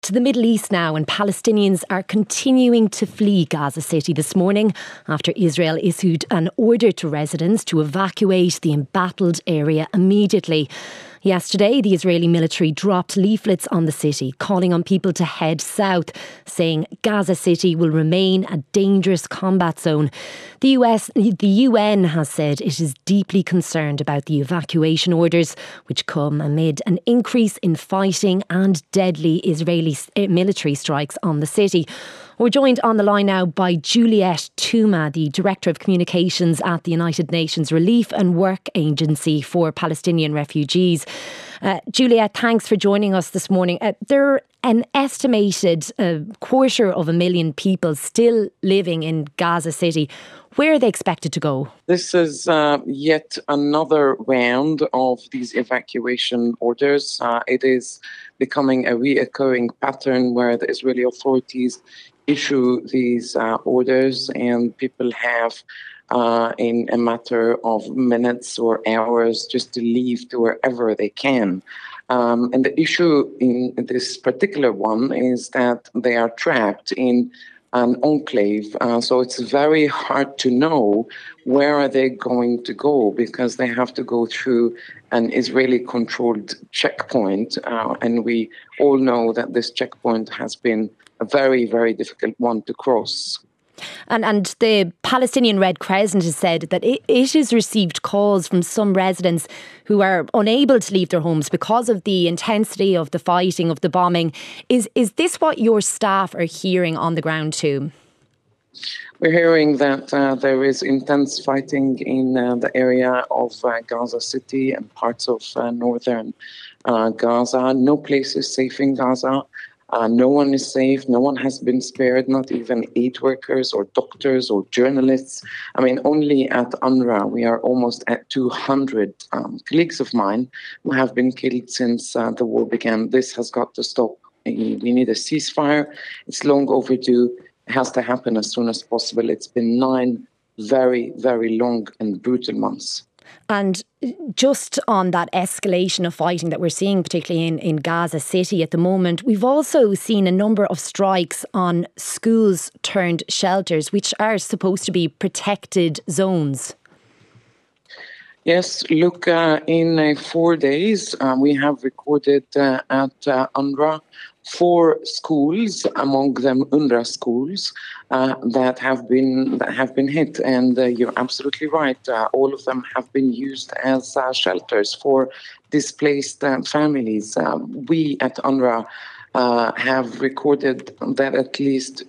To the Middle East now, and Palestinians are continuing to flee Gaza City this morning after Israel issued an order to residents to evacuate the embattled area immediately. Yesterday, the Israeli military dropped leaflets on the city calling on people to head south, saying Gaza City will remain a dangerous combat zone. The UN has said it is deeply concerned about the evacuation orders, which come amid an increase in fighting and deadly Israeli military strikes on the city. We're joined on the line now by Juliet Touma, the Director of Communications at the United Nations Relief and Work Agency for Palestinian Refugees. Juliet, thanks for joining us this morning. There are an estimated 250,000 people still living in Gaza City. Where are they expected to go? This is yet another round of these evacuation orders. It is becoming a reoccurring pattern where the Israeli authorities issue these orders and people have in a matter of minutes or hours just to leave to wherever they can. And the issue in this particular one is that they are trapped in an enclave. So it's very hard to know where are they going to go because they have to go through an Israeli-controlled checkpoint. And we all know that this checkpoint has been a very, very difficult one to cross. And the Palestinian Red Crescent has said that it has received calls from some residents who are unable to leave their homes because of the intensity of the fighting, of the bombing. Is this what your staff are hearing on the ground too? We're hearing that there is intense fighting in the area of Gaza City and parts of northern Gaza. No place is safe in Gaza. No one is safe. No one has been spared, not even aid workers or doctors or journalists. I mean, only at UNRWA, we are almost at 200 colleagues of mine who have been killed since the war began. This has got to stop. We need a ceasefire. It's long overdue. It has to happen as soon as possible. It's been 9 very, very long and brutal months. And just on that escalation of fighting that we're seeing, particularly in Gaza City at the moment, we've also seen a number of strikes on schools turned shelters, which are supposed to be protected zones. Yes, look, in 4 days, we have recorded at UNRWA 4 schools, among them UNRWA schools, that have been hit. And you're absolutely right. All of them have been used as shelters for displaced families. We at UNRWA have recorded that at least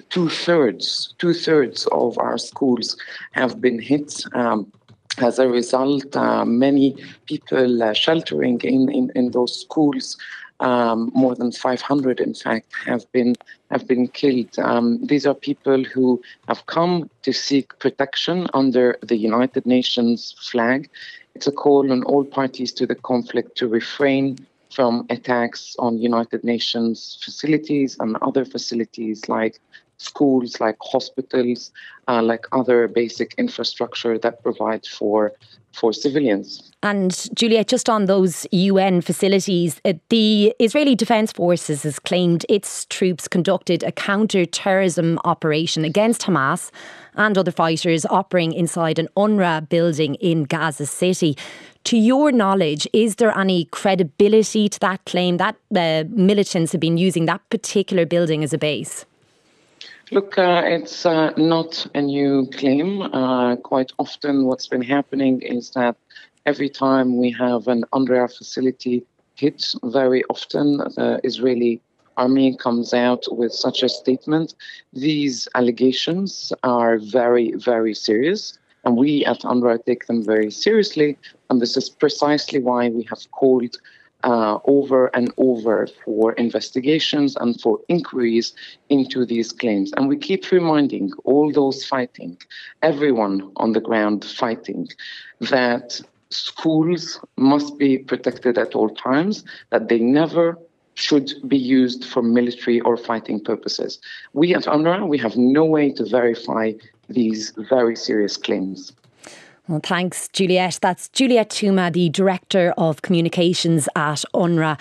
two-thirds of our schools have been hit. As a result, many people sheltering in those schools, more than 500, in fact, have been killed. These are people who have come to seek protection under the United Nations flag. It's a call on all parties to the conflict to refrain from attacks on United Nations facilities and other facilities like schools, like hospitals, like other basic infrastructure that provide for civilians. And Juliet, just on those UN facilities, the Israeli Defence Forces has claimed its troops conducted a counter-terrorism operation against Hamas and other fighters operating inside an UNRWA building in Gaza City. To your knowledge, is there any credibility to that claim that the militants have been using that particular building as a base? Look, it's not a new claim. Quite often what's been happening is that every time we have an UNRWA facility hit, very often the Israeli army comes out with such a statement. These allegations are very, very serious, and we at UNRWA take them very seriously. And this is precisely why we have called over and over for investigations and for inquiries into these claims. And we keep reminding all those fighting, everyone on the ground fighting, that schools must be protected at all times, that they never should be used for military or fighting purposes. We at UNRWA, we have no way to verify these very serious claims. Well, thanks, Juliet. That's Juliet Touma, the Director of Communications at UNRWA.